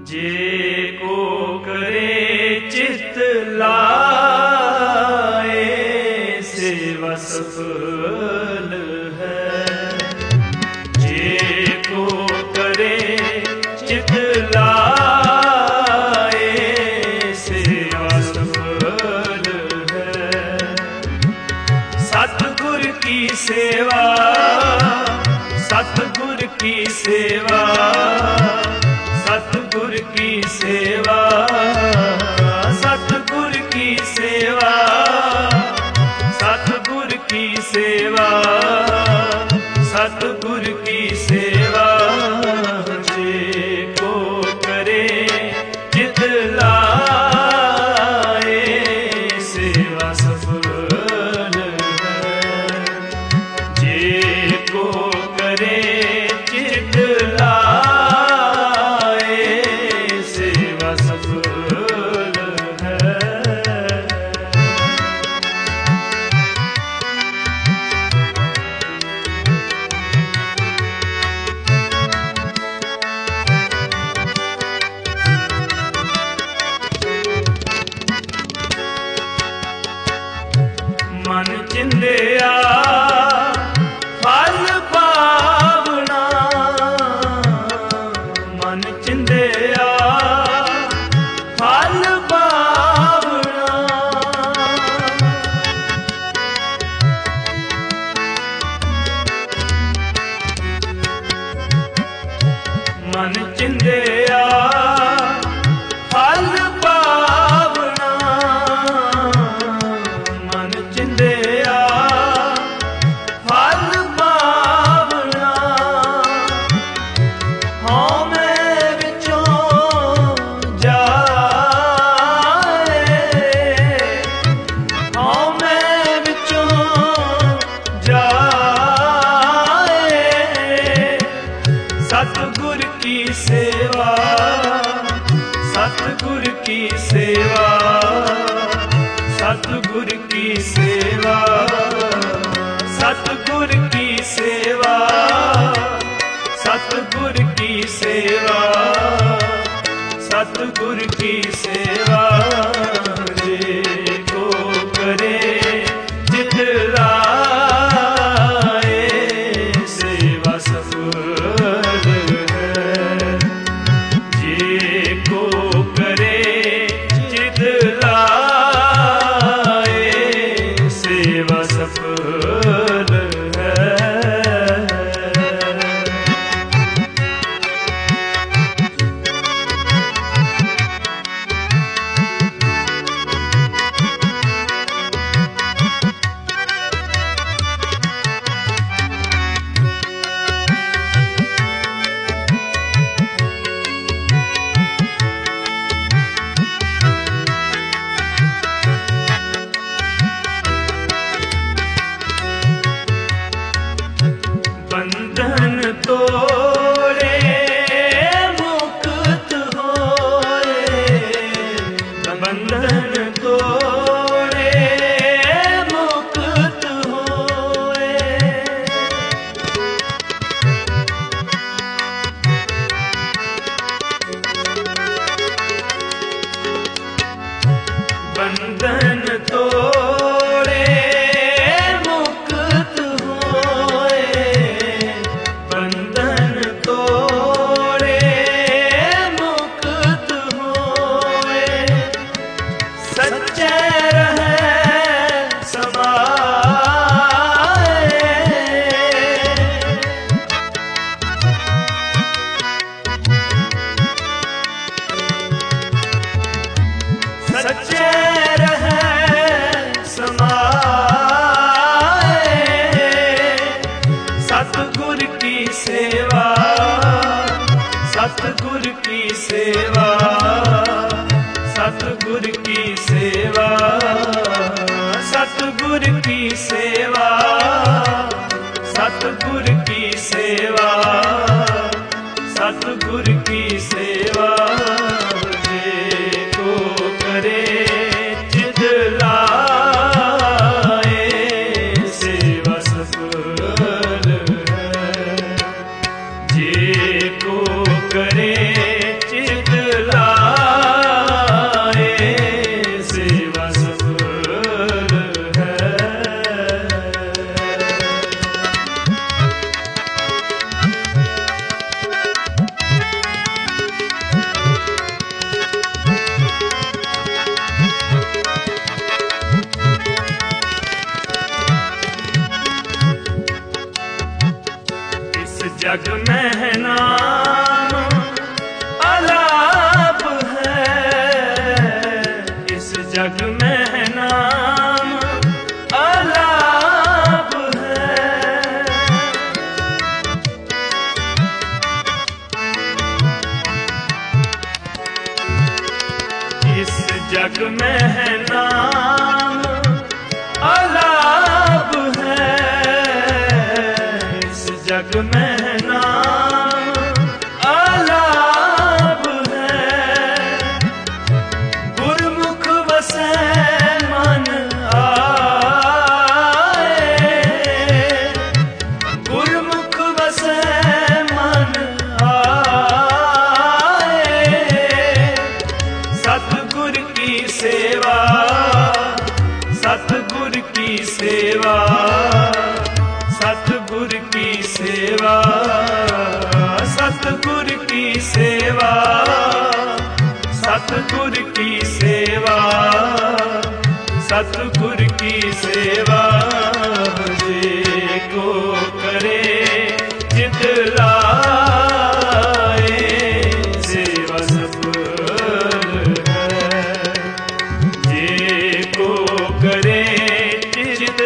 जे को करे चित लाए सेवा सफल है। जे को करे चित लाए सेवा सफल है। सतगुर की सेवा, सतगुर की सेवा, सतगुर की सेवा, सतगुर की सेवा, सतगुर की सेवा, सतगुर की सेवा। जे को करे चित लाए सेवा सफल है। जे को करे चित लाए सेवा सफल है। मन चिंदिया फल पावना, मन चिंदिया फल पावना। मन चिंदिया फल पावना, मन चिंदिया फल पावना। हाँ मैं विचों जाए, हाँ मैं विचों जाए। सतगुर की सेवा, सतगुर की सेवा, सतगुर की सेवा, सतगुर की सेवा, सतगुर की सेवा, सतगुर की सेवा। जे को करे चित लाए सेवा सफल है। जे को करे चित लाए सेवा सफल है। बंधन तोड़े मुक्त होए, बंधन तोड़े मुक्त होए। बंधन तोड़े मुक्त होए, बंधन तोड़े मुक्त होए। सच्चे रहे समाए, सच्चे रहे समाए। सतगुर की सेवा, सतगुर की सेवा, सतगुर की सेवा, सतगुर की सेवा, सतगुर की सेवा, सतगुर की सेवा। जे को करे चित लाए सेवा सफल है। जे को करे चित जग में है नाम अलाप है, इस जग में है नाम अलाप है। इस जग में है नाम अलाप है, इस जग में है नाम अलाप है। गुरमुख बसे मन आए, गुरमुख बसे मन आए। सतगुर की सेवा, सतगुर की सेवा, सतगुर की सेवा, सतगुर की सेवा, सतगुर की सेवा, सतगुर की सेवा। जे को करे चित लाए, सेवा सफल है। जे को करे चित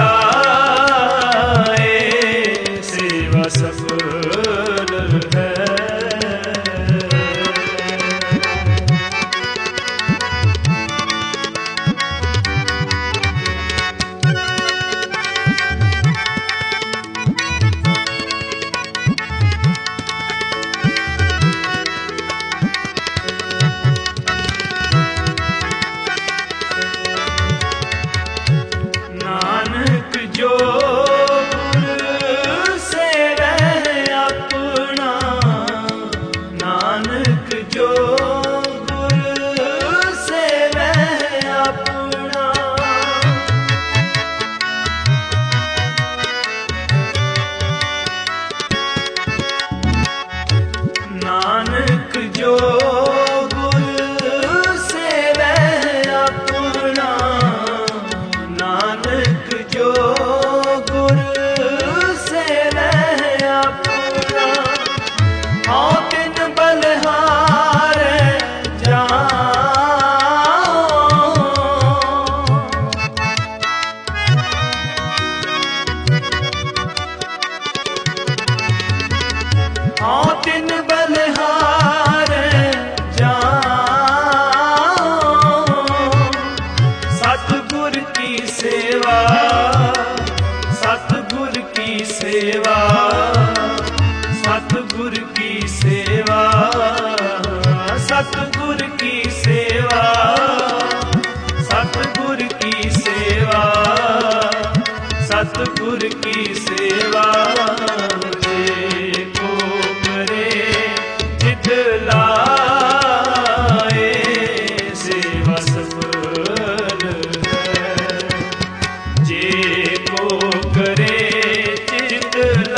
लाए, सेवा सफल है। नानक जो गुर सेवै अपना, नानक जो गुर सेवै अपना। नानक जो गुर सेवै अपना, नानक जो गुर सेवै अपना। हाँ तिन बलिहारै जाओ, हाँ तिन बलिहारै जाओ। सतगुर की सेवा, सतगुर की सेवा, सतगुर की सेवा, सतगुर की सेवा, सतगुर की सेवा, सतगुर की सेवा। जे को करे चित लाए, सेवा सफल है। जे को करे चित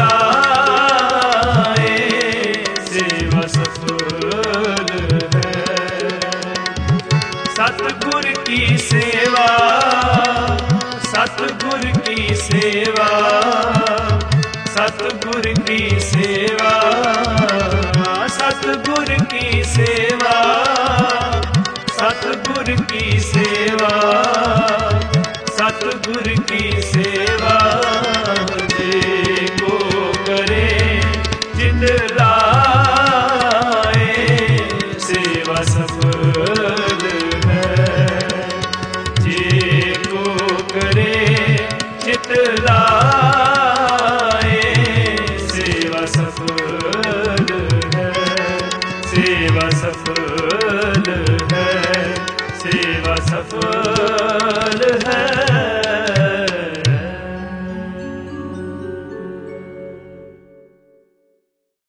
लाए, सेवा सफल है। सतगुर की सेवा, सतगुर की सेवा, सतगुर की सेवा, सतगुर की सेवा, सतगुर की सेवा, सतगुर की सेवा। जे को करे चित लाए, सेवा सफल है। जे को करे चित लाए, सेवा सफल है। सेवा सफल है, सेवा सफल